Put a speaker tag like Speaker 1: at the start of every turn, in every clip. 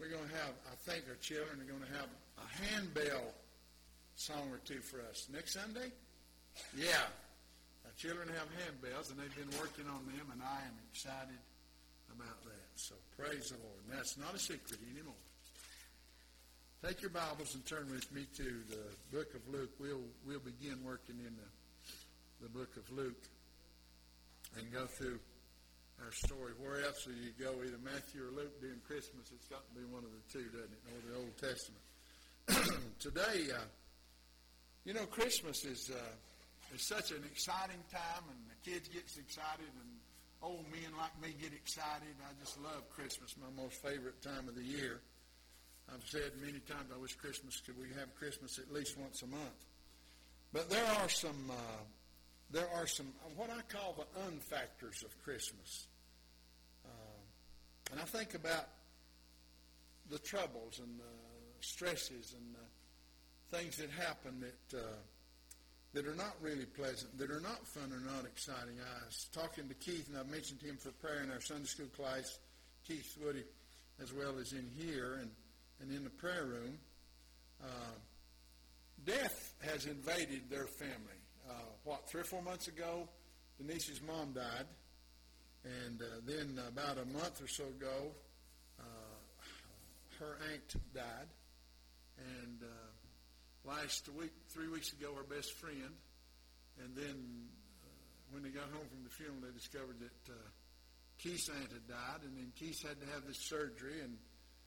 Speaker 1: we're going to have, I think our children are going to have a handbell song or two for us. Next Sunday? Yeah. Our children have handbells, and they've been working on them, and I am excited about that. So praise the Lord. And that's not a secret anymore. Take your Bibles and turn with me to the book of Luke. We'll begin working in the book of Luke and go through our story. Where else will you go? Either Matthew or Luke during Christmas. It's got to be one of the two, doesn't it? Or the Old Testament. Today, Christmas is such an exciting time, and the kids get excited, and old men like me get excited. I just love Christmas, my most favorite time of the year. I've said many times I wish Christmas could we have Christmas at least once a month. But there are some what I call the unfactors of Christmas. And I think about the troubles and the stresses and the things that happen that are not really pleasant, that are not fun or not exciting. I was talking to Keith, and I mentioned him for prayer in our Sunday school class, Keith Woody, as well as in here and in the prayer room. Death has invaded their family. 3 or 4 months ago, Denise's mom died. And then about a month or so ago, her aunt died. And last week, 3 weeks ago, her best friend. And then when they got home from the funeral, they discovered that Keith's aunt had died. And then Keith had to have this surgery. And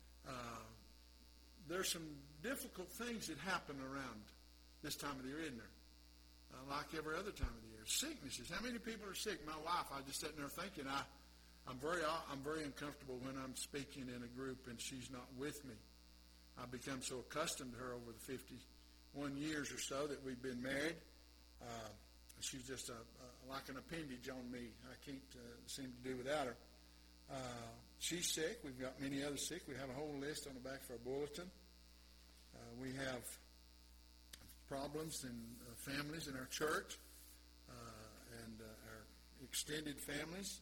Speaker 1: there's some difficult things that happen around this time of the year, isn't there? Like every other time of the year. Sicknesses. How many people are sick? My wife, I just sitting there thinking, I'm very uncomfortable when I'm speaking in a group and she's not with me. I've become so accustomed to her over the 51 years or so that we've been married. She's just like an appendage on me. I can't seem to do without her. She's sick. We've got many others sick. We have a whole list on the back of our bulletin. We have problems in families in our church and our extended families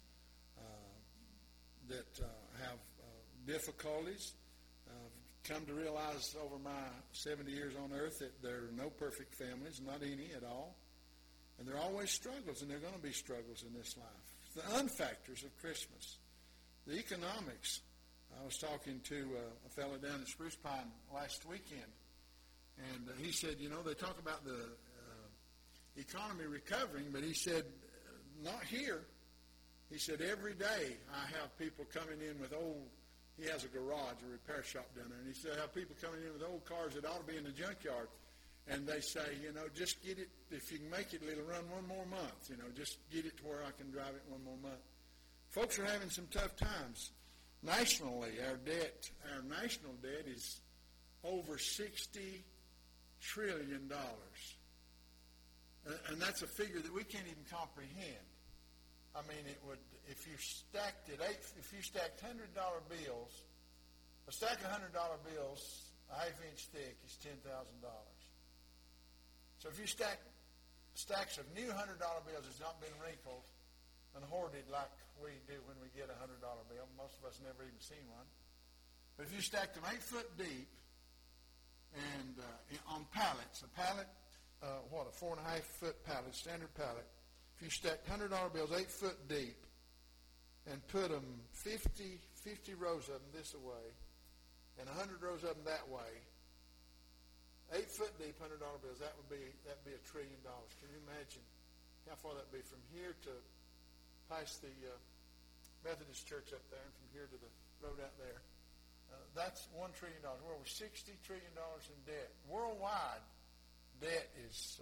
Speaker 1: that have difficulties. I've come to realize over my 70 years on earth that there are no perfect families, not any at all. And there are always struggles, and there are going to be struggles in this life. The unfactors of Christmas. The economics. I was talking to a fellow down at Spruce Pine last weekend, and he said, they talk about the economy recovering, but he said, not here. He said, every day I have people coming in with he has a garage, a repair shop down there, and he said, I have people coming in with old cars that ought to be in the junkyard, and they say, just get it, if you can make it, it'll run one more month, just get it to where I can drive it one more month. Folks are having some tough times. Nationally, our national debt is over $60 trillion. And that's a figure that we can't even comprehend. I mean, it would, if you stacked $100 bills, a stack of $100 bills, a half-inch thick, is $10,000. So if you stack stacks of new $100 bills that's not been wrinkled and hoarded like we do when we get a $100 bill. Most of us never even seen one. But if you stack them 8 foot deep and on pallets, a pallet, a 4.5 foot pallet, standard pallet. If you stack $100 bills 8 foot deep and put them 50 rows of them this way and 100 rows of them that way, 8 foot deep $100 bills, that'd be $1 trillion. Can you imagine how far that'd be from here to past the Methodist Church up there, and from here to the road out there? That's $1 trillion. We're over $60 trillion in debt. Worldwide, debt is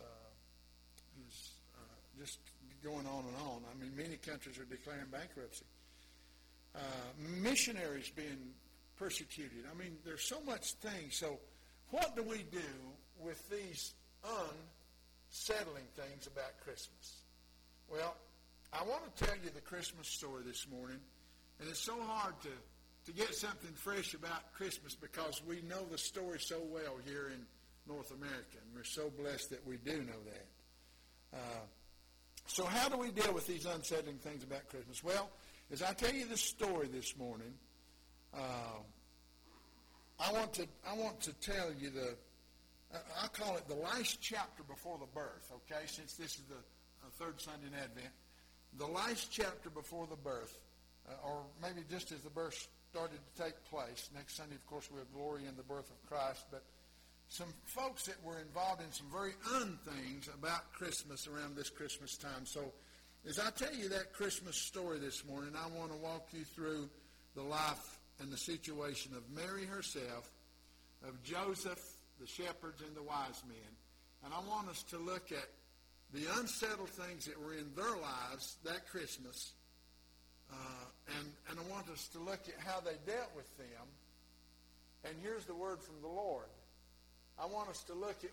Speaker 1: just going on and on. I mean, many countries are declaring bankruptcy. Missionaries being persecuted. I mean, there's so much things. So what do we do with these unsettling things about Christmas? Well, I want to tell you the Christmas story this morning, and it's so hard to get something fresh about Christmas because we know the story so well here in North America, and we're so blessed that we do know that. So how do we deal with these unsettling things about Christmas? Well, as I tell you the story this morning, want to tell you I call it the last chapter before the birth, okay, since this is the third Sunday in Advent. The last chapter before the birth, or maybe just as the birth started to take place. Next Sunday, of course, we'll glory in the birth of Christ, but some folks that were involved in some very things about Christmas around this Christmas time. So as I tell you that Christmas story this morning, I want to walk you through the life and the situation of Mary herself, of Joseph, the shepherds, and the wise men. And I want us to look at the unsettled things that were in their lives that Christmas, and I want us to look at how they dealt with them. And here's the word from the Lord. I want us to look at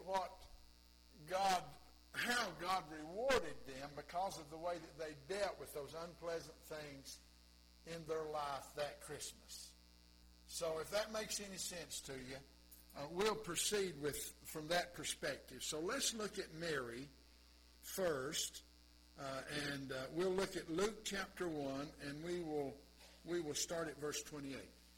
Speaker 1: how God rewarded them because of the way that they dealt with those unpleasant things in their life that Christmas. So if that makes any sense to you, we'll proceed from that perspective. So let's look at Mary first, and we'll look at Luke chapter 1, and we will start at verse 28.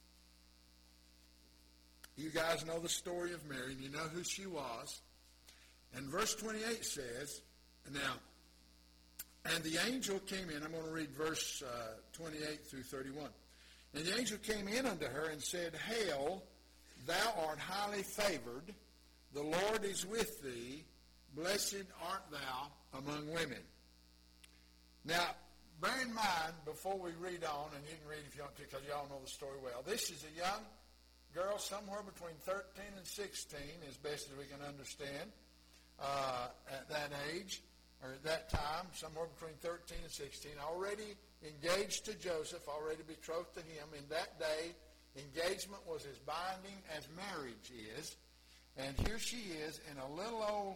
Speaker 1: You guys know the story of Mary, and you know who she was. And verse 28 says, now, and the angel came in. I'm going to read verse 28 through 31. And the angel came in unto her and said, Hail, thou art highly favored. The Lord is with thee. Blessed art thou among women. Now, bear in mind, before we read on, and you can read if you want to, because you all know the story well, this is a young girl somewhere between 13 and 16, as best as we can understand, at that age, or at that time, somewhere between 13 and 16, already engaged to Joseph, already betrothed to him. In that day, engagement was as binding as marriage is. And here she is in a little old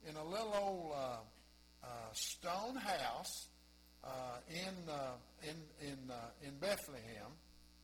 Speaker 1: stone house in Bethlehem.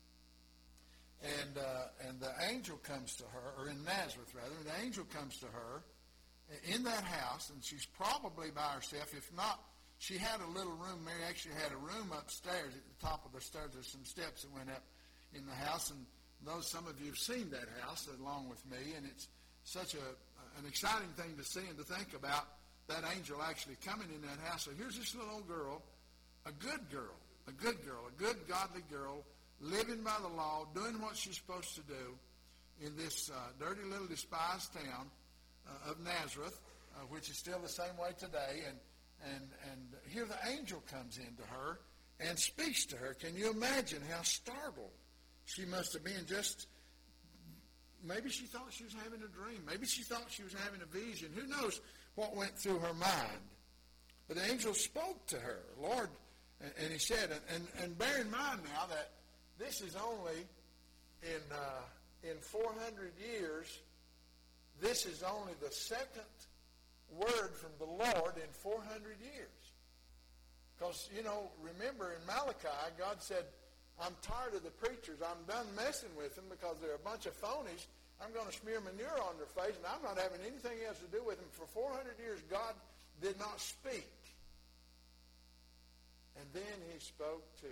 Speaker 1: And the angel comes to her, or in Nazareth rather, and the angel comes to her in that house, and she's probably by herself. If not, she had a little room. Mary actually had a room upstairs at the top of the stairs. There's some steps that went up in the house, and some of you have seen that house along with me, and it's such an exciting thing to see and to think about that angel actually coming in that house. So here's this little old girl, a good godly girl, living by the law, doing what she's supposed to do in this dirty little despised town of Nazareth, which is still the same way today. And here the angel comes into her and speaks to her. Can you imagine how startled she must have been? Maybe she thought she was having a dream. Maybe she thought she was having a vision. Who knows what went through her mind? But the angel spoke to her, Lord, and he said, and bear in mind now that this is only in 400 years, this is only the second word from the Lord in 400 years. Because, remember in Malachi, God said, I'm tired of the preachers. I'm done messing with them because they're a bunch of phonies. I'm going to smear manure on their face, and I'm not having anything else to do with them. For 400 years, God did not speak. And then he spoke to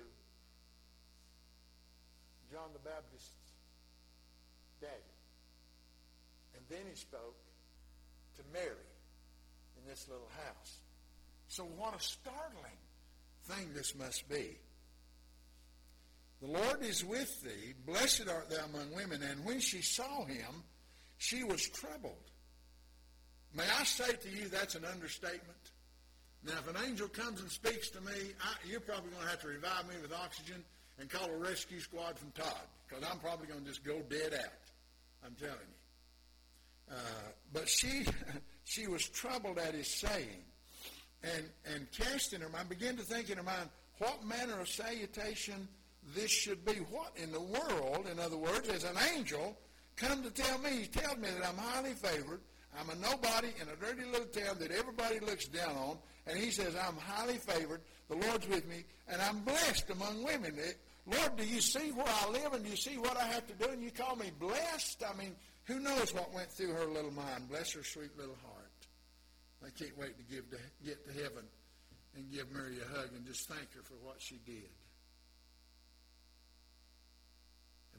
Speaker 1: John the Baptist's daddy. And then he spoke to Mary in this little house. So what a startling thing this must be. The Lord is with thee. Blessed art thou among women. And when she saw him, she was troubled. May I say to you, that's an understatement. Now, if an angel comes and speaks to me, you're probably going to have to revive me with oxygen and call a rescue squad from Todd, because I'm probably going to just go dead out. I'm telling you. But she was troubled at his saying, and cast in her mind, began to think in her mind, what manner of salutation this should be. What in the world, in other words, as an angel come to tell me, he tells me that I'm highly favored, I'm a nobody in a dirty little town that everybody looks down on, and he says I'm highly favored, the Lord's with me, and I'm blessed among women. Lord, do you see where I live, and do you see what I have to do, and you call me blessed? I mean, who knows what went through her little mind? Bless her sweet little heart. I can't wait to get to heaven and give Mary a hug and just thank her for what she did. And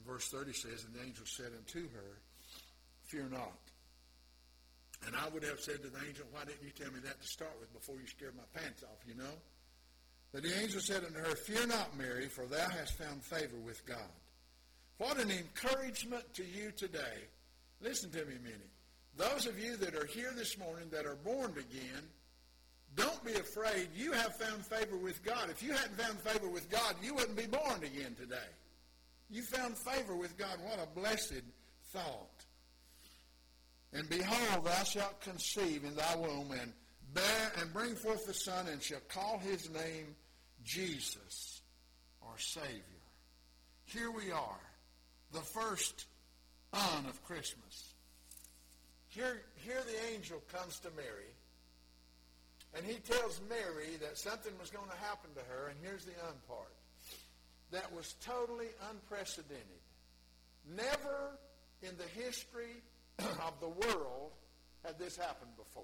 Speaker 1: verse 30 says, and the angel said unto her, fear not. And I would have said to the angel, why didn't you tell me that to start with before you scared my pants off, you know? But the angel said unto her, fear not, Mary, for thou hast found favor with God. What an encouragement to you today. Listen to me a minute. Those of you that are here this morning that are born again, don't be afraid. You have found favor with God. If you hadn't found favor with God, you wouldn't be born again today. You found favor with God. What a blessed thought. And behold, thou shalt conceive in thy womb and bear and bring forth a son, and shall call his name Jesus, or Savior. Here we are, the first on of Christmas. Here the angel comes to Mary, and he tells Mary that something was going to happen to her, and here's the part. That was totally unprecedented. Never in the history of the world had this happened before.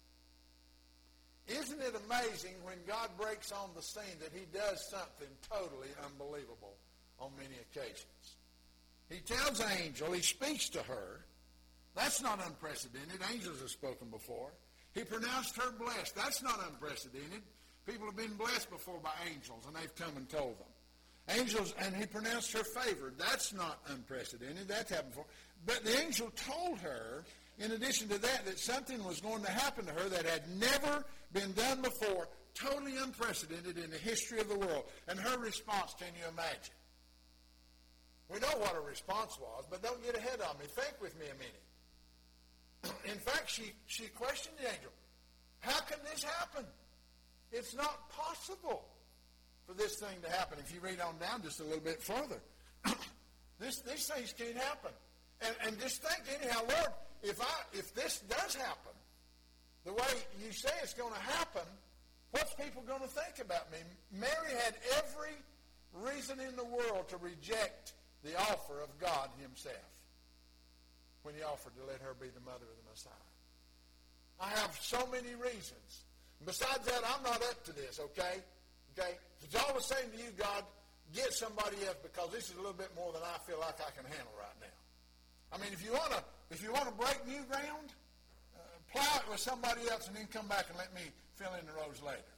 Speaker 1: Isn't it amazing when God breaks on the scene that he does something totally unbelievable on many occasions? He tells the angel, he speaks to her. That's not unprecedented. Angels have spoken before. He pronounced her blessed. That's not unprecedented. People have been blessed before by angels, and they've come and told them. Angels, and he pronounced her favored. That's not unprecedented. That's happened before. But the angel told her, in addition to that, that something was going to happen to her that had never been done before, totally unprecedented in the history of the world. And her response, can you imagine? We know what her response was, but don't get ahead of me. Think with me a minute. In fact, she questioned the angel. How can this happen? It's not possible for this thing to happen. If you read on down just a little bit further, these things can't happen. And just think, anyhow, Lord, if this does happen, the way you say it's going to happen, what's people going to think about me? Mary had every reason in the world to reject the offer of God himself when he offered to let her be the mother of the Messiah. I have so many reasons. Besides that, I'm not up to this, okay? Okay? It's always saying to you, God, get somebody else, because this is a little bit more than I feel like I can handle right now. I mean, if you want to break new ground, plow it with somebody else and then come back and let me fill in the rows later.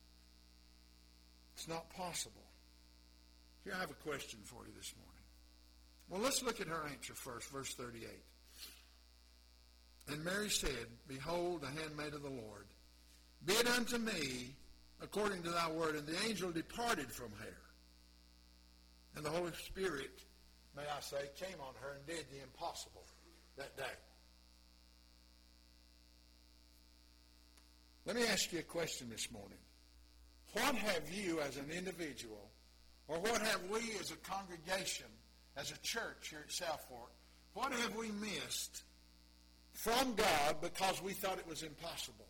Speaker 1: It's not possible. Here I have a question for you this morning. Well, let's look at her answer first, verse 38. And Mary said, behold, the handmaid of the Lord, be it unto me according to thy word. And the angel departed from her. And the Holy Spirit, may I say, came on her and did the impossible that day. Let me ask you a question this morning. What have you as an individual, or what have we as a congregation, as a church here at South Fork, what have we missed from God because we thought it was impossible?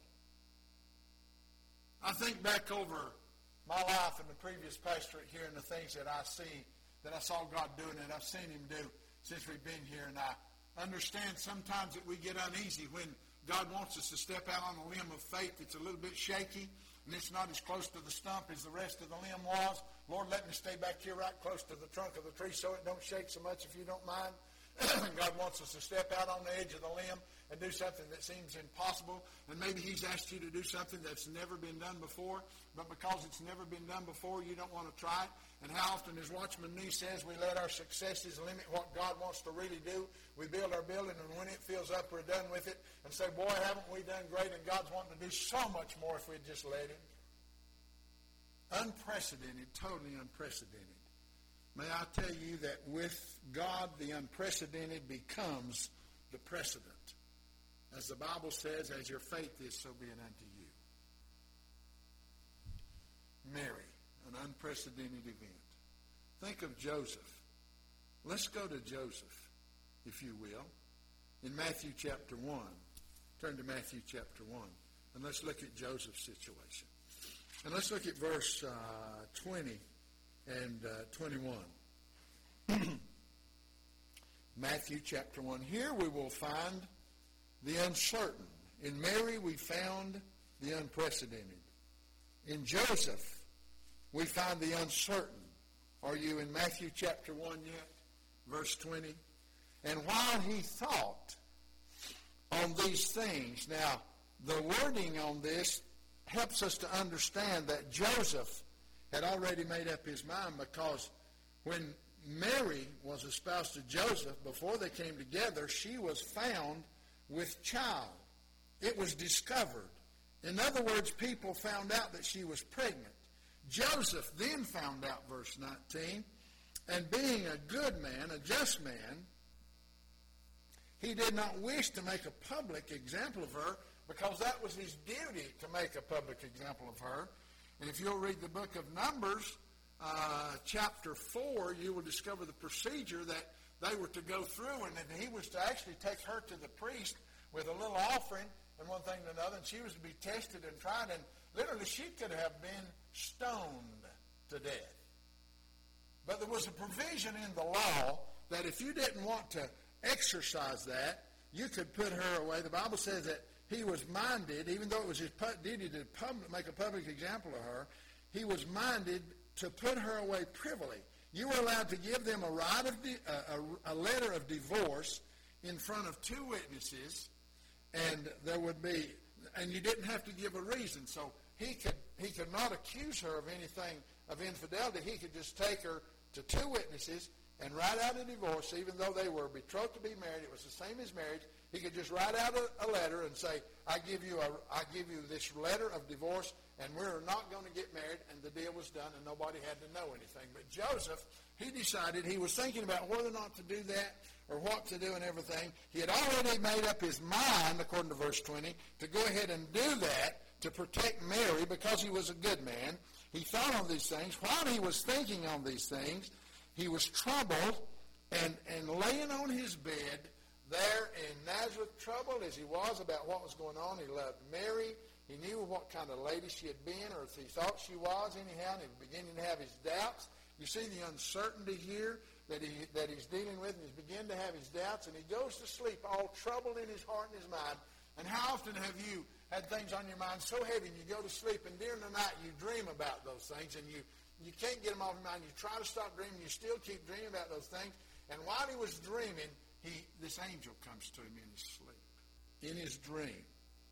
Speaker 1: I think back over my life and the previous pastorate here and the things that I see, that I saw God doing, and I've seen him do since we've been here. And I understand sometimes that we get uneasy when God wants us to step out on a limb of faith that's a little bit shaky, and it's not as close to the stump as the rest of the limb was. Lord, let me stay back here right close to the trunk of the tree so it don't shake so much, if you don't mind. God wants us to step out on the edge of the limb and do something that seems impossible. And maybe he's asked you to do something that's never been done before, but because it's never been done before, you don't want to try it. And how often, as Watchman Nee says, we let our successes limit what God wants to really do. We build our building, and when it fills up, we're done with it, and say, boy, haven't we done great, and God's wanting to do so much more if we'd just let him. Unprecedented, totally unprecedented. May I tell you that with God, the unprecedented becomes the precedent. As the Bible says, as your faith is, so be it unto you. Mary, an unprecedented event. Think of Joseph. Let's go to Joseph, if you will, in Matthew chapter 1. Turn to Matthew chapter 1, and let's look at Joseph's situation. And let's look at verse 20 and 21. Matthew chapter 1. Here we will find the uncertain. In Mary we found the unprecedented. In Joseph we find the uncertain. Are you in Matthew chapter 1 yet? verse 20. And while he thought on these things. Now, the wording on this helps us to understand that Joseph had already made up his mind, because when Mary was espoused to Joseph, before they came together, she was found with child. It was discovered. In other words, people found out that she was pregnant. Joseph then found out, verse 19, and being a good man, a just man, he did not wish to make a public example of her, because that was his duty, to make a public example of her. And if you'll read the book of Numbers, chapter 4, you will discover the procedure that they were to go through, and that he was to actually take her to the priest with a little offering and one thing and another, and she was to be tested and tried, and literally she could have been stoned to death. But there was a provision in the law that if you didn't want to exercise that, you could put her away. The Bible says that he was minded, even though it was his duty to make a public example of her, he was minded to put her away privily. You were allowed to give them a letter of divorce in front of two witnesses, and there would be, and you didn't have to give a reason. So he could not accuse her of anything of infidelity. He could just take her to two witnesses and write out a divorce, even though they were betrothed to be married. It was the same as marriage. He could just write out a letter and say, I give you this letter of divorce, and we're not going to get married, and the deal was done, and nobody had to know anything. But Joseph, he decided, he was thinking about whether or not to do that or what to do and everything. He had already made up his mind, according to verse 20, to go ahead and do that to protect Mary, because he was a good man. He thought on these things. While he was thinking on these things, he was troubled, and laying on his bed there in Nazareth, troubled as he was about what was going on. He loved Mary. He knew what kind of lady she had been, or if he thought she was anyhow, and he was beginning to have his doubts. You see the uncertainty here that he's dealing with, and he's beginning to have his doubts, and he goes to sleep all troubled in his heart and his mind. And how often have you had things on your mind so heavy, and you go to sleep, and during the night you dream about those things, and you can't get them off your mind. You try to stop dreaming. You still keep dreaming about those things. And while he was dreaming, this angel comes to him in his sleep, in his dream.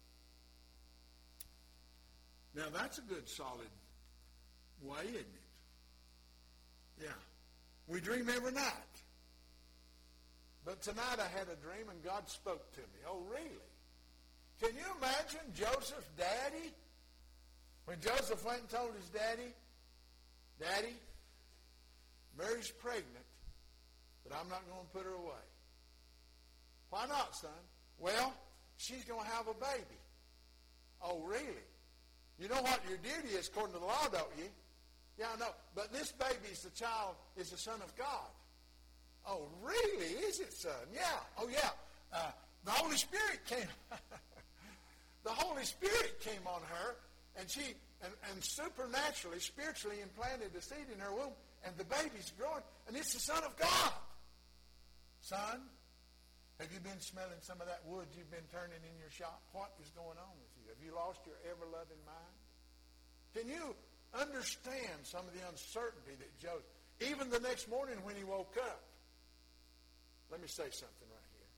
Speaker 1: Now, that's a good, solid way, isn't it? Yeah. We dream every night. But tonight I had a dream, and God spoke to me. Oh, really? Can you imagine Joseph's daddy? When Joseph went and told his daddy, Daddy, Mary's pregnant, but I'm not going to put her away. Why not, son? Well, she's going to have a baby. Oh, really? You know what your duty is according to the law, don't you? Yeah, I know. But this baby is the Son of God. Oh, really? Is it, son? Yeah. Oh, yeah. The Holy Spirit came. The Holy Spirit came on her, and she and supernaturally, spiritually implanted the seed in her womb, and the baby's growing, and it's the Son of God. Son, have you been smelling some of that wood you've been turning in your shop? What is going on with you? Have you lost your ever-loving mind? Can you understand some of the uncertainty that Joseph, even the next morning when he woke up? Let me say something right here.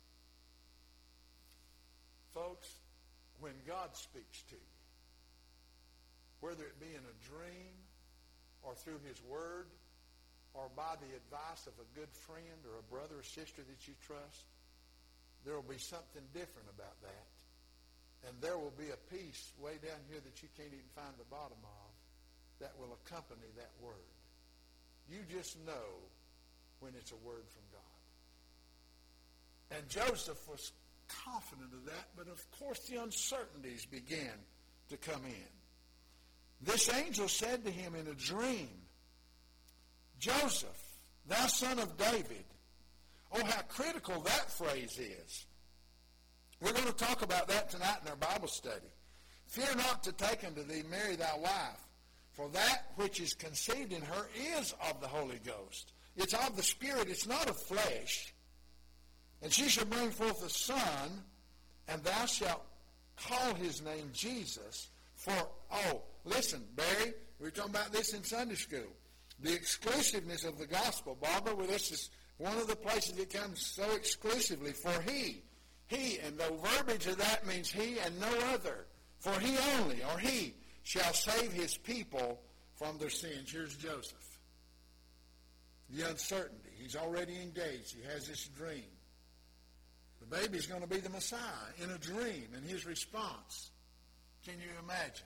Speaker 1: Folks, when God speaks to you, whether it be in a dream or through his word or by the advice of a good friend or a brother or sister that you trust, there will be something different about that. And there will be a peace way down here that you can't even find the bottom of that will accompany that word. You just know when it's a word from God. And Joseph was confident of that, but of course the uncertainties began to come in. This angel said to him in a dream, Joseph, thou son of David. Oh, how critical that phrase is. We're going to talk about that tonight in our Bible study. Fear not to take unto thee Mary thy wife, for that which is conceived in her is of the Holy Ghost. It's of the Spirit, it's not of flesh. And she shall bring forth a son, and thou shalt call his name Jesus. For, listen, Barry, we were talking about this in Sunday school. The exclusiveness of the gospel. Barbara, well, this is One of the places it comes so exclusively, for he. He, and the verbiage of that means he and no other. For he only, or he, shall save his people from their sins. Here's Joseph. The uncertainty. He's already engaged. He has this dream. The baby's going to be the Messiah in a dream, and his response. Can you imagine?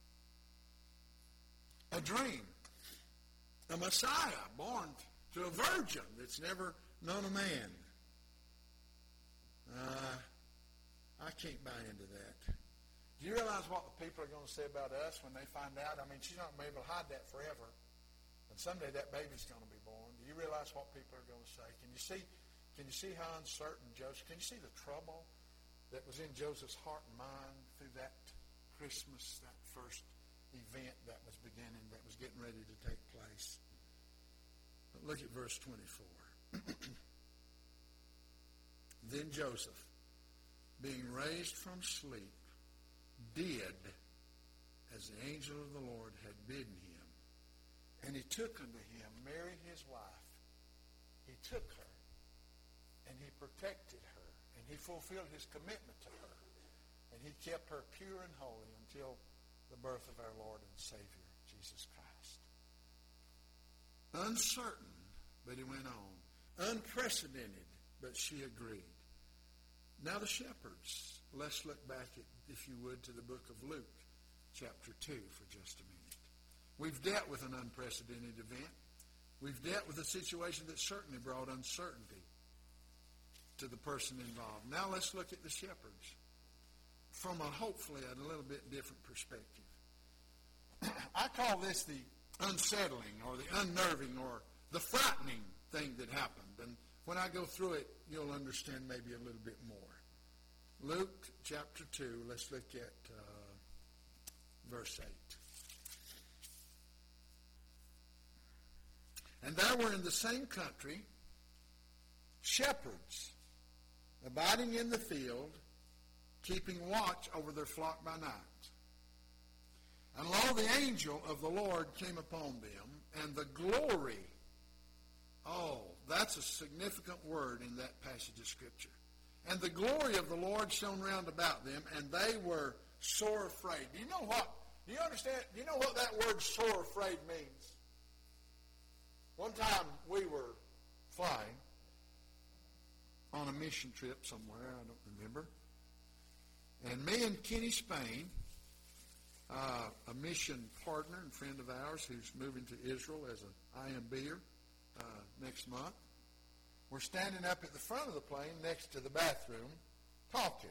Speaker 1: A dream. A Messiah born to a virgin that's never known a man. I can't buy into that. Do you realize what the people are going to say about us when they find out? I mean, she's not going to be able to hide that forever. And someday that baby's going to be born. Do you realize what people are going to say? Can you see how uncertain Joseph, can you see the trouble that was in Joseph's heart and mind through that Christmas, that first event that was beginning, that was getting ready to take place? But look at verse 24. Then Joseph, being raised from sleep, did as the angel of the Lord had bidden him. And he took unto him Mary his wife. He took her, and he protected her, and he fulfilled his commitment to her. And he kept her pure and holy until the birth of our Lord and Savior, Jesus Christ. Uncertain, but he went on. Unprecedented, but she agreed. Now the shepherds. Let's look back, if you would, to the book of Luke, chapter 2, for just a minute. We've dealt with an unprecedented event. We've dealt with a situation that certainly brought uncertainty to the person involved. Now let's look at the shepherds from hopefully a little bit different perspective. I call this the unsettling or the unnerving or the frightening thing that happened. And when I go through it, you'll understand maybe a little bit more. Luke chapter 2, let's look at verse 8. And there were in the same country shepherds abiding in the field, keeping watch over their flock by night. And lo, the angel of the Lord came upon them, and the glory, that's a significant word in that passage of Scripture. And the glory of the Lord shone round about them, and they were sore afraid. Do you know what? Do you understand? Do you know what that word sore afraid means? One time we were flying on a mission trip somewhere, I don't remember. And me and Kenny Spain, a mission partner and friend of ours who's moving to Israel as an IMBer next month, we're standing up at the front of the plane next to the bathroom talking.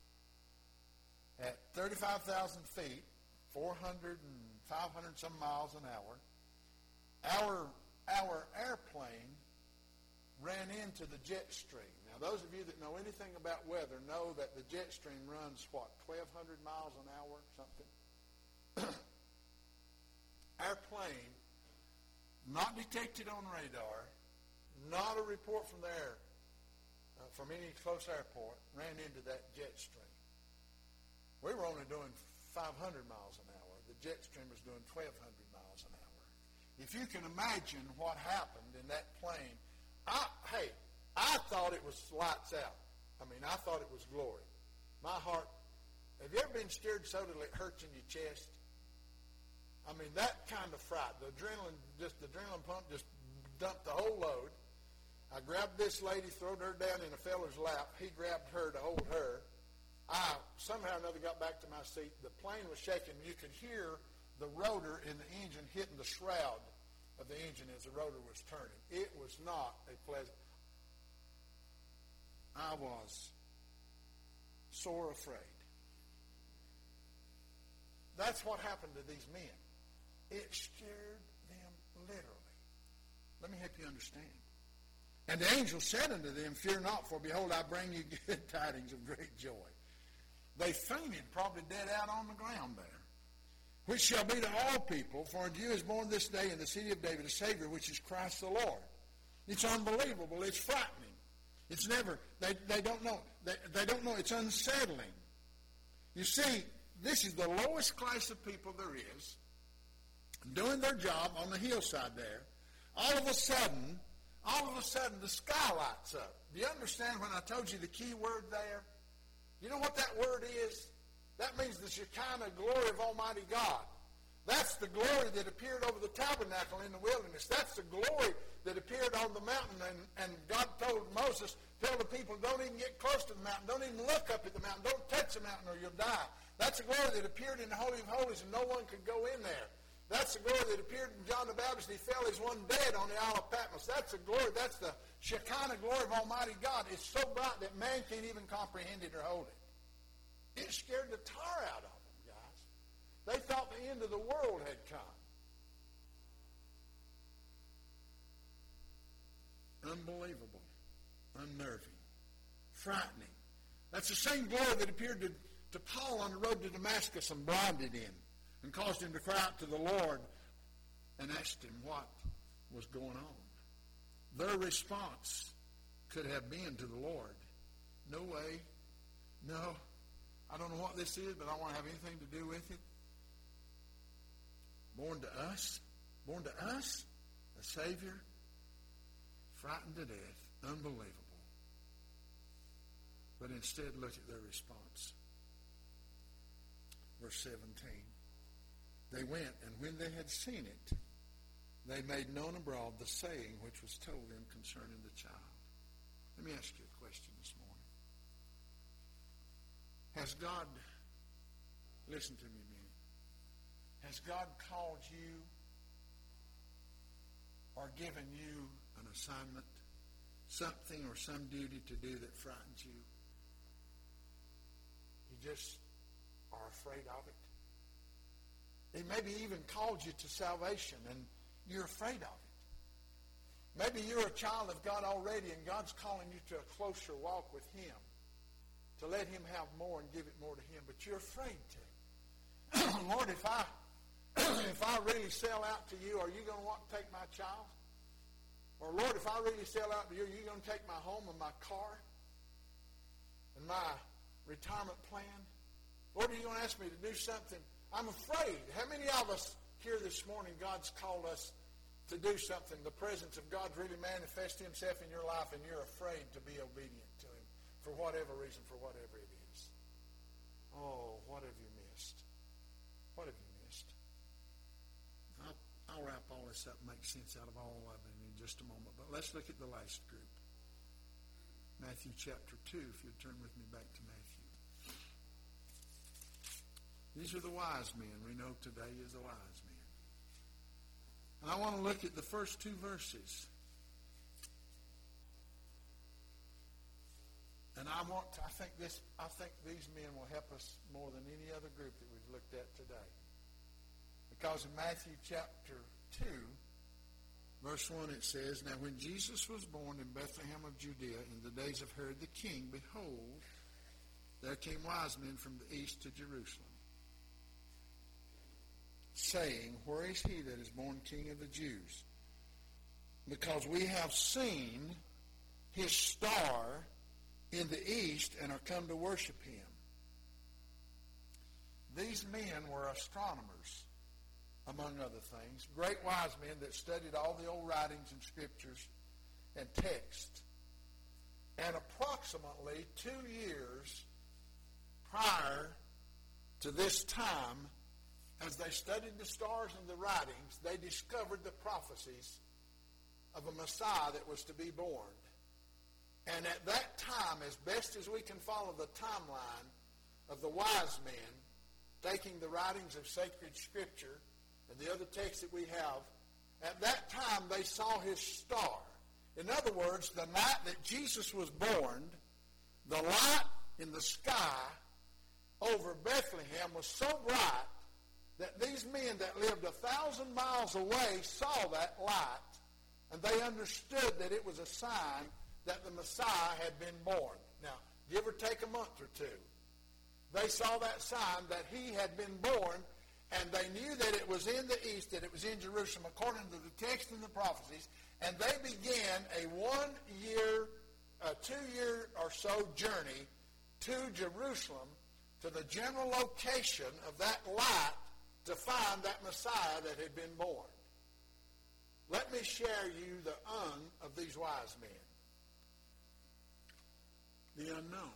Speaker 1: At 35,000 feet, 400 and 500 some miles an hour, our airplane ran into the jet stream. Now, those of you that know anything about weather know that the jet stream runs, 1,200 miles an hour, something? Our plane, not detected on radar, not a report from there, from any close airport, ran into that jet stream. We were only doing 500 miles an hour. The jet stream was doing 1,200 miles an hour. If you can imagine what happened in that plane, I thought it was lights out. I mean, I thought it was glory. My heart, have you ever been scared so that it hurts in your chest? I mean, that kind of fright. The adrenaline pump just dumped the whole load. I grabbed this lady, threw her down in a feller's lap. He grabbed her to hold her. I somehow or another got back to my seat. The plane was shaking. You could hear the rotor in the engine hitting the shroud of the engine as the rotor was turning. It was not a pleasant. I was sore afraid. That's what happened to these men. It scared them literally. Let me help you understand. And the angel said unto them, Fear not, for behold, I bring you good tidings of great joy. They fainted, probably dead out on the ground there. Which shall be to all people, for unto you is born this day in the city of David a Savior, which is Christ the Lord. It's unbelievable. It's frightening. It's never, they don't know. They don't know. It's unsettling. You see, this is the lowest class of people there is, doing their job on the hillside there. All of a sudden, all of a sudden the sky lights up. Do you understand when I told you the key word there? You know what that word is? That means the Shekinah glory of Almighty God. That's the glory that appeared over the tabernacle in the wilderness. That's the glory that appeared on the mountain. And God told Moses, tell the people, don't even get close to the mountain. Don't even look up at the mountain. Don't touch the mountain or you'll die. That's the glory that appeared in the Holy of Holies and no one could go in there. That's the glory that appeared in John the Baptist. He fell as one dead on the Isle of Patmos. That's the glory. That's the Shekinah glory of Almighty God. It's so bright that man can't even comprehend it or hold it. It scared the tar out of them, guys. They thought the end of the world had come. Unbelievable, unnerving, frightening. That's the same glory that appeared to Paul on the road to Damascus and blinded him and caused him to cry out to the Lord and asked him what was going on. Their response could have been to the Lord, no way, no, I don't know what this is, but I want to have anything to do with it. Born to us, a Savior, frightened to death, unbelievable. But instead, look at their response. Verse 17. They went, and when they had seen it, they made known abroad the saying which was told them concerning the child. Let me ask you a question this morning. Has God, listen to me a minute, has God called you or given you an assignment, something or some duty to do that frightens you? You just are afraid of it. He maybe even called you to salvation and you're afraid of it. Maybe you're a child of God already and God's calling you to a closer walk with Him, to let Him have more and give it more to Him, but you're afraid to. Lord, if I really sell out to you, are you going to want to take my child? Or Lord, if I really sell out to you, are you going to take my home and my car and my retirement plan? Lord, are you going to ask me to do something? I'm afraid. How many of us here this morning, God's called us to do something? The presence of God really manifests Himself in your life and you're afraid to be obedient to Him for whatever reason, for whatever it is. Oh, what have you missed? What have you missed? I'll wrap all this up and make sense out of all of it in just a moment. But let's look at the last group. Matthew chapter 2, if you'd turn with me back to Matthew. These are the wise men. We know today is the wise men. And I want to look at the first two verses. And I think these men will help us more than any other group that we've looked at today. Because in Matthew chapter 2, verse 1, it says, Now when Jesus was born in Bethlehem of Judea in the days of Herod the king, behold, there came wise men from the east to Jerusalem, saying, Where is he that is born King of the Jews? Because we have seen his star in the east and are come to worship him. These men were astronomers, among other things, great wise men that studied all the old writings and scriptures and text. And approximately 2 years prior to this time, as they studied the stars and the writings, they discovered the prophecies of a Messiah that was to be born. And at that time, as best as we can follow the timeline of the wise men, taking the writings of sacred scripture and the other texts that we have, at that time they saw his star. In other words, the night that Jesus was born, the light in the sky over Bethlehem was so bright that these men that lived 1,000 miles away saw that light, and they understood that it was a sign that the Messiah had been born. Now, give or take a month or two. They saw that sign that he had been born, and they knew that it was in the east, that it was in Jerusalem, according to the text and the prophecies, and they began a 2-year or so journey to Jerusalem, to the general location of that light, to find that Messiah that had been born. let me share you the of these wise men. The unknown.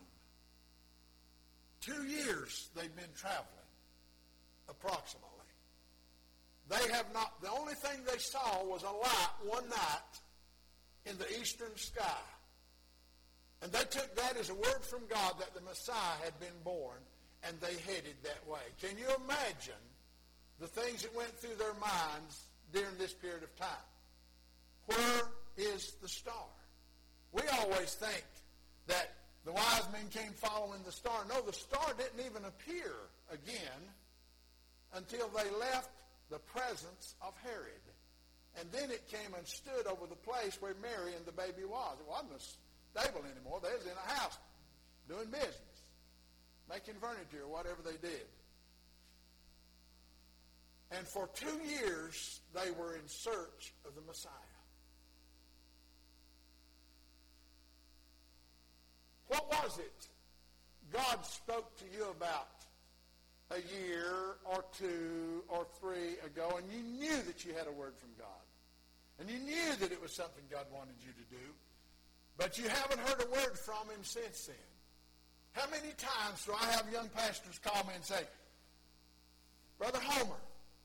Speaker 1: 2 years they've been traveling, approximately. They have not, the only thing they saw was a light one night in the eastern sky. And they took that as a word from God that the Messiah had been born, and they headed that way. Can you imagine the things that went through their minds during this period of time? Where is the star? We always think that the wise men came following the star. No, the star didn't even appear again until they left the presence of Herod. And then it came and stood over the place where Mary and the baby was. It wasn't a stable anymore. They was in a house doing business, making furniture or whatever they did. And for 2 years, they were in search of the Messiah. What was it God spoke to you about a year or 2 or 3 ago, and you knew that you had a word from God? And you knew that it was something God wanted you to do, but you haven't heard a word from him since then. How many times do I have young pastors call me and say, Brother Homer,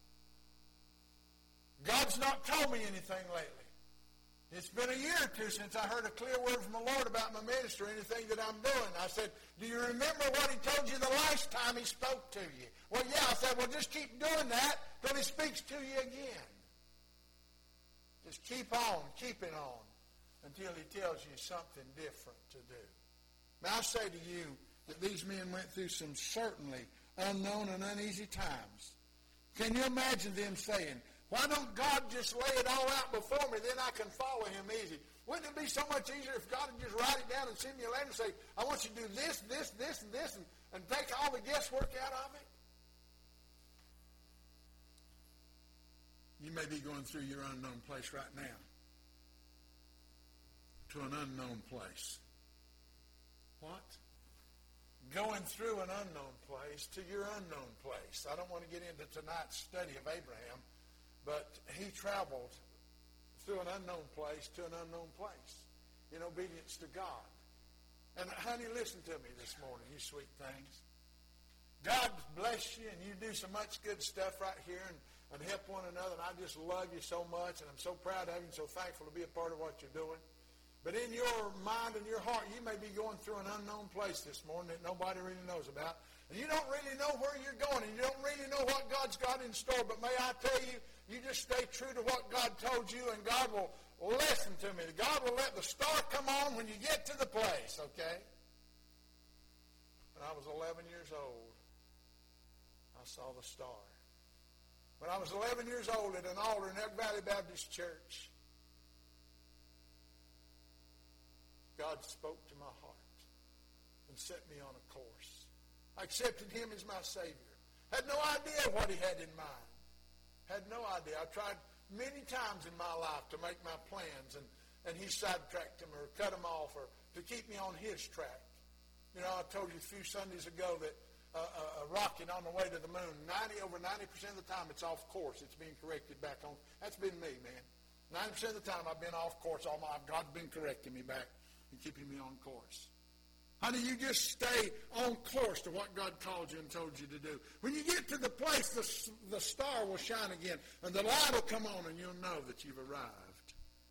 Speaker 1: God's not told me anything lately. It's been a year or 2 since I heard a clear word from the Lord about my ministry, anything that I'm doing. I said, do you remember what he told you the last time he spoke to you? Well, yeah. I said, well, just keep doing that till he speaks to you again. Just keep on, keeping on, until he tells you something different to do. Now, I say to you that these men went through some certainly unknown and uneasy times. Can you imagine them saying, why don't God just lay it all out before me, then I can follow him easy? Wouldn't it be so much easier if God would just write it down and send me a letter and say, I want you to do this, this, this, and this, and take all the guesswork out of it? You may be going through your unknown place right now. To an unknown place. What? Going through an unknown place to your unknown place. I don't want to get into tonight's study of Abraham, but he traveled through an unknown place to an unknown place in obedience to God. And honey, listen to me this morning, you sweet things. God bless you, and you do so much good stuff right here and help one another. And I just love you so much, and I'm so proud of you and so thankful to be a part of what you're doing. But in your mind and your heart, you may be going through an unknown place this morning that nobody really knows about. And you don't really know where you're going, and you don't really know what God's got in store. But may I tell you, you just stay true to what God told you, and God will listen to me. God will let the star come on when you get to the place, okay? When I was 11 years old, I saw the star. When I was 11 years old at an altar in Elk Valley Baptist Church, God spoke to my heart and set me on a course. I accepted him as my Savior. Had no idea what he had in mind. Had no idea. I tried many times in my life to make my plans, and he sidetracked them or cut them off or to keep me on his track. You know, I told you a few Sundays ago that a rocket on the way to the moon, over 90% of the time it's off course. It's being corrected back on. That's been me, man. 90% of the time I've been off course. God's been correcting me back and keeping me on course. Honey, you just stay on course to what God called you and told you to do. When you get to the place, the star will shine again, and the light will come on, and you'll know that you've arrived.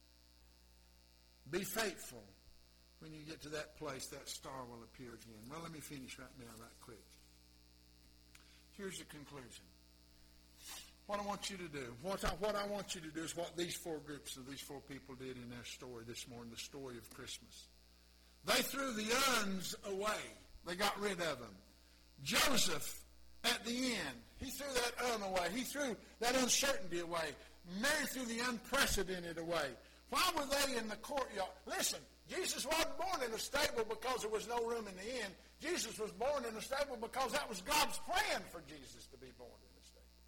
Speaker 1: Be faithful. When you get to that place, that star will appear again. Well, let me finish right now, right quick. Here's the conclusion. What I want you to do, what I want you to do is what these 4 groups of these 4 people did in their story this morning, the story of Christmas. They threw the uns away. They got rid of them. Joseph, at the end, he threw that away. He threw that uncertainty away. Mary threw the unprecedented away. Why were they in the courtyard? Listen, Jesus wasn't born in a stable because there was no room in the inn. Jesus was born in a stable because that was God's plan for Jesus to be born in a stable.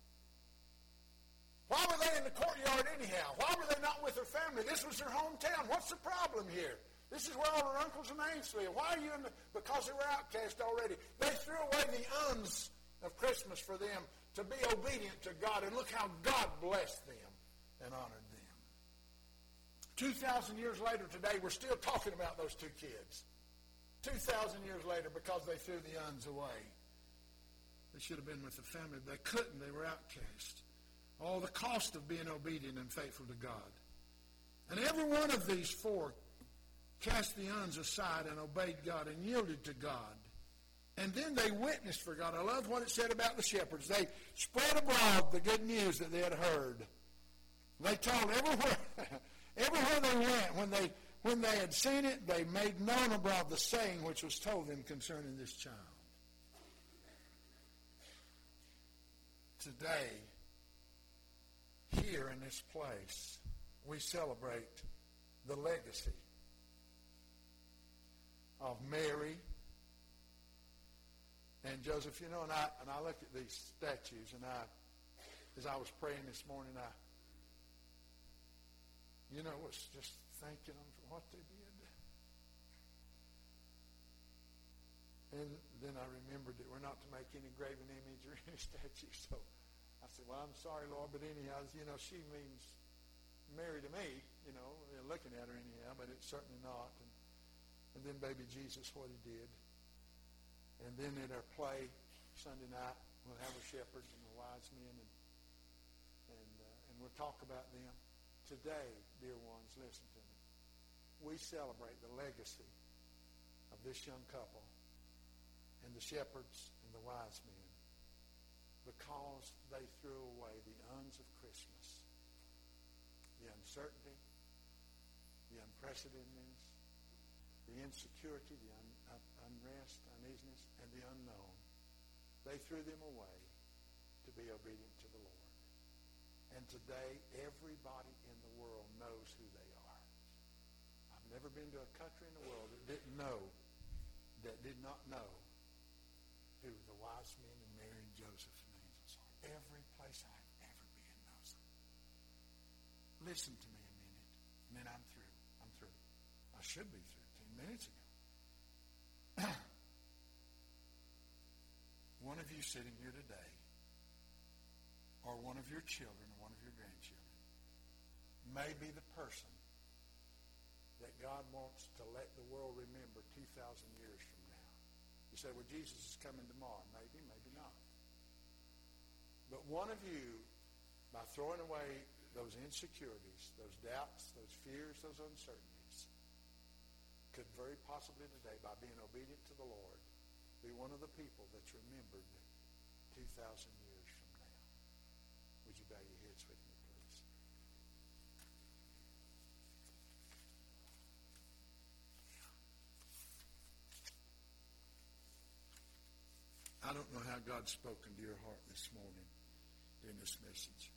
Speaker 1: Why were they in the courtyard anyhow? Why were they not with their family? This was their hometown. What's the problem here? This is where all their uncles and aunts live. Why are you in the... Because they were outcast already. They threw away the uns of Christmas for them to be obedient to God. And look how God blessed them and honored them. 2,000 years later today, we're still talking about those two kids. 2,000 years later, because they threw the uns away. They should have been with the family. They couldn't. They were outcast. All the cost of being obedient and faithful to God. And every one of these four cast the uns aside and obeyed God and yielded to God. And then they witnessed for God. I love what it said about the shepherds. They spread abroad the good news that they had heard. They told everywhere they went, when they had seen it, they made known abroad the saying which was told them concerning this child. Today, here in this place, we celebrate the legacy of Mary and Joseph. You know, and I look at these statues, and as I was praying this morning, was just thanking them for what they did. And then I remembered that we're not to make any graven image or any statue. So I said, well, I'm sorry, Lord, but anyhow, she means Mary to me, looking at her anyhow, but it's certainly not. And then baby Jesus, what he did. And then at our play Sunday night, we'll have the shepherds and the wise men, and we'll talk about them. Today, dear ones, listen to me. We celebrate the legacy of this young couple and the shepherds and the wise men because they threw away the uns of Christmas, the uncertainty, the unprecedentedness, the insecurity, the unrest, uneasiness, and the unknown. They threw them away to be obedient to the Lord. And today, everybody in the world knows who they are. I've never been to a country in the world that did not know who the wise men and Mary and Joseph and angels are. Every place I've ever been knows them. Listen to me a minute, and then I'm through. I should be through 10 minutes ago. One of you sitting here today, or one of your children, or one of your grandchildren, may be the person that God wants to let the world remember 2,000 years from now. You say, well, Jesus is coming tomorrow. Maybe, maybe not. But one of you, by throwing away those insecurities, those doubts, those fears, those uncertainties, could very possibly today, by being obedient to the Lord, be one of the people that's remembered 2,000 years from now. Would you bow your heads with me, please? I don't know how God's spoken to your heart this morning during this message.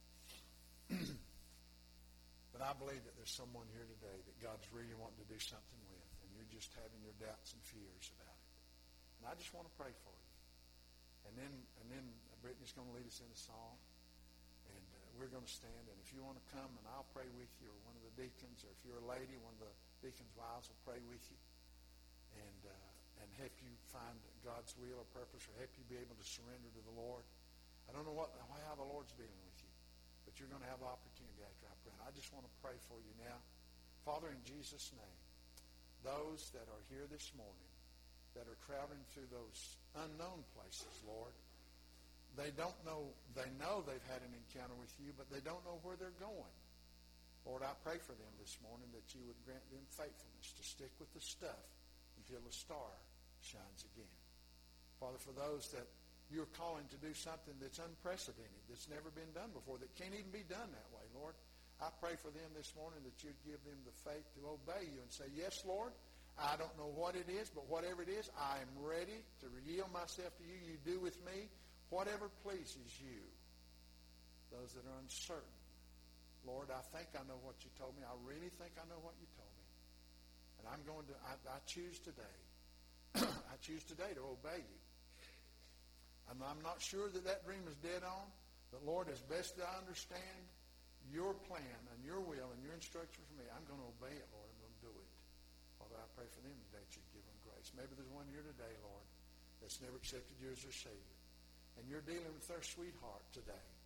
Speaker 1: But I believe that there's someone here today that God's really wanting to do something with, and you're just having your doubts and fears about it. And I just want to pray for you. And then Brittany's going to lead us in a song. And we're going to stand. And if you want to come, and I'll pray with you, or one of the deacons, or if you're a lady, one of the deacons' wives will pray with you and help you find God's will or purpose, or help you be able to surrender to the Lord. I don't know how the Lord's dealing with you, but you're going to have the opportunity after I pray. And I just want to pray for you now. Father, in Jesus' name, those that are here this morning, that are crowding through those unknown places, Lord, they don't know, they know they've had an encounter with you, but they don't know where they're going. Lord, I pray for them this morning that you would grant them faithfulness to stick with the stuff until the star shines again. Father, for those that you're calling to do something that's unprecedented, that's never been done before, that can't even be done that way, Lord, I pray for them this morning that you'd give them the faith to obey you and say, yes, Lord, I don't know what it is, but whatever it is, I am ready to yield myself to you. You do with me whatever pleases you. Those that are uncertain, Lord, I think I know what you told me. I really think I know what you told me. And I choose today. I choose today to obey you. And I'm not sure that dream is dead on, but Lord, as best as I understand your plan and your will and your instruction for me, I'm going to obey it, Lord. I'm going to do it. Father, I pray for them today that you'd give them grace. Maybe there's one here today, Lord, that's never accepted you as their Savior. And you're dealing with their sweetheart today. And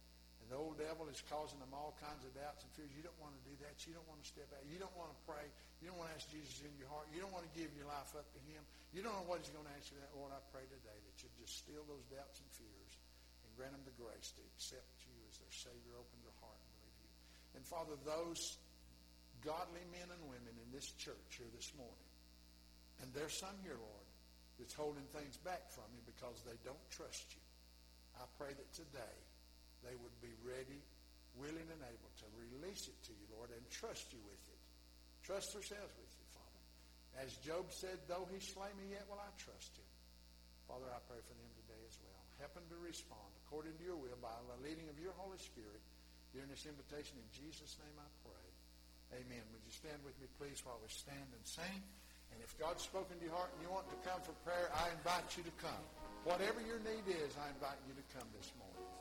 Speaker 1: the old devil is causing them all kinds of doubts and fears. You don't want to do that. You don't want to step out. You don't want to pray. You don't want to ask Jesus in your heart. You don't want to give your life up to him. You don't know what he's going to ask you that. Lord, I pray today that you just still those doubts and fears and grant them the grace to accept you as their Savior, open their heart and believe you. And Father, those godly men and women in this church here this morning, and there's some here, Lord, that's holding things back from you because they don't trust you. I pray that today they would be ready, willing, and able to release it to you, Lord, and trust you with it. Trust themselves with you, Father. As Job said, though he slay me, yet will I trust him. Father, I pray for them today as well. Help them to respond according to your will by the leading of your Holy Spirit during this invitation. In Jesus' name I pray. Amen. Would you stand with me, please, while we stand and sing? And if God's spoken to your heart and you want to come for prayer, I invite you to come. Whatever your need is, I invite you to come this morning.